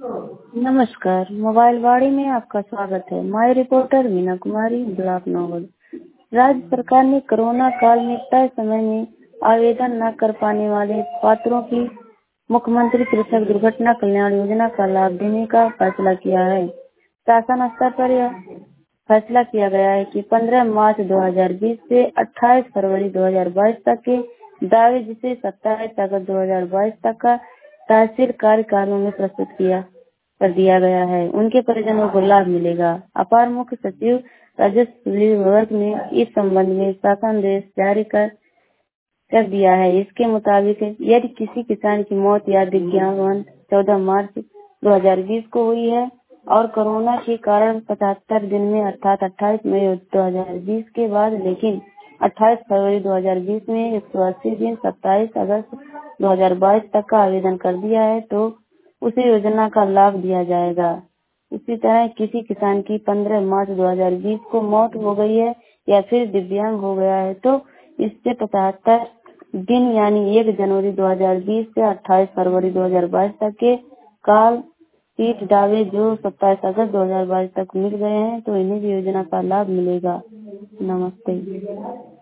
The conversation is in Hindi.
नमस्कार, मोबाइल वाणी में आपका स्वागत है। My reporter Meena Kumari, block Naugarh. राज्य सरकार ने कोरोना काल में तय समय में आवेदन न कर पाने वाले पात्रों की मुख्यमंत्री कृषक दुर्घटना कल्याण योजना का लाभ देने का फैसला किया है। शासन स्तर पर यह फैसला किया गया है कि 15 मार्च 2020 से 28 फरवरी 2022 तक के दावे, जिसे 27 अगस्त 2022 तक का तहसील कार्यकालों में प्रस्तुत कर दिया गया है, उनके परिजनों को लाभ मिलेगा। अपर मुख्य सचिव राजस्व विभाग ने इस संबंध में शासनादेश जारी कर दिया है। इसके मुताबिक यदि किसी किसान की मौत या दिव्यांग 14 मार्च 2020 को हुई है और कोरोना के कारण 75 दिन में अर्थात 28 मई 2020 के बाद, लेकिन 28 फरवरी 2020 में 180 दिन 27 अगस्त 2022 तक का आवेदन कर दिया है, तो उसे योजना का लाभ दिया जाएगा। इसी तरह किसी किसान की 15 मार्च 2020 को मौत हो गई है या फिर दिव्यांग हो गया है, तो इससे 75 दिन यानी 1 जनवरी 2020 से 28 फरवरी 2022 तक के काल पीठ दावे जो 27 अगस्त 2022 तक मिल गए हैं, तो इन्हें भी योजना का लाभ मिलेगा। नमस्ते।